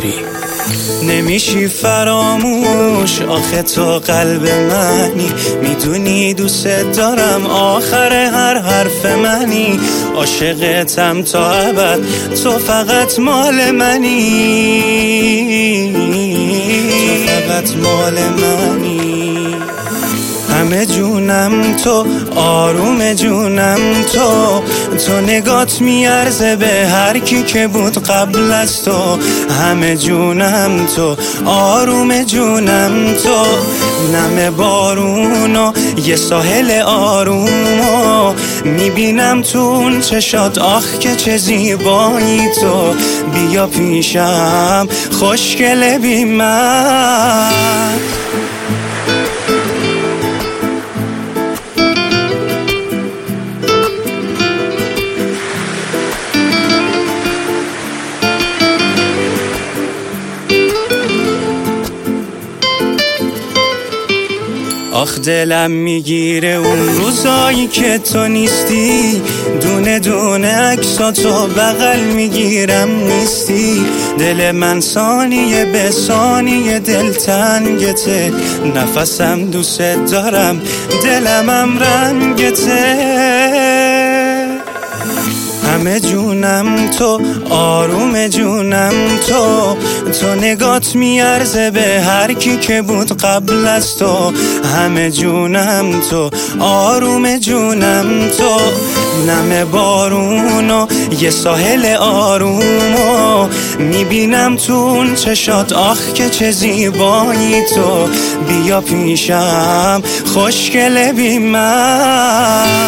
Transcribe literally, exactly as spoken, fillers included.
میری. نمیشی فراموش، آخه تو قلب منی، میدونی دوست دارم، آخر هر حرف منی، عاشقتم تا ابد، تو فقط مال منی، تو فقط مال منی. همه جونم تو، آروم جونم تو، تو نگات میارزه به هر کی که بود قبل از تو. همه جونم تو، آروم جونم تو، نم بارون و یه ساحل آروم، میبینم تو اون چشات، آخ که چه زیبایی تو. بیا پیشم خوشگل بی من. آخ دلم میگیره اون روزایی که تو نیستی، دونه دونه عکساتو بغل میگیرم نیستی. دل من ثانیه به ثانیه دلتنگته، نفسم دوست دارم، دلمم رنگته. همه جونم تو، آروم جونم تو، تو نگات میارزه به هر کی که بود قبل از تو. همه جونم تو، آروم جونم تو، نم بارون و یه ساحل آروم، میبینم تو اون چشات، آخ که چه زیبایی تو. بیا پیشم خوشگل بی من.